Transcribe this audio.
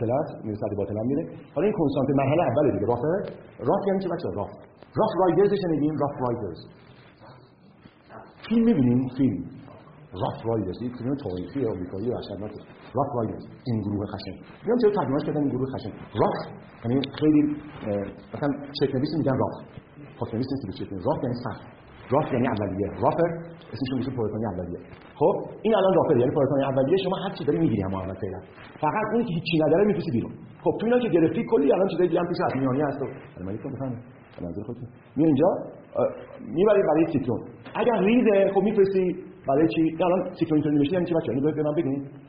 پلس میرسه به باطن میره. حالا این کنستانت مرحله اوله دیگه راف یعنی چی بچه‌ها؟ راف رایدرز شنیدین؟ راف رایدرز فیلم می‌بینین؟ فیلم راف رایدرز یک فیلم تاریخی آمریکایی وحشتناک. راف رایدرز این گروه خشن. میگم چرا ترجمهش کردن این گروه خشن؟ راف یعنی خیلی مثلا چک نویس میگن راف. خب نویس نیست که چک نویس. راف یعنی سخت. راف یعنی اولیه. رافر اسمش میشه پروتونی اولیه. خب این الان رافر یعنی پروتونی اولیه. شما هر چی داری میگیری هم اول فعلا. فقط اون که هیچی نداره میفرستی بیرون. خب تو اینا که گرفتی کلی الان چیزای دیگه هم پیش اطمینانی هست. من میگم مثلا به نظر خودت می اینجا میبری برای سیکلون. اگر ریزه خب میفرستی برای چی؟ الان سیکلون اینطوری نمیشه یعنی چی بچه‌ها؟ اینو به من بگین.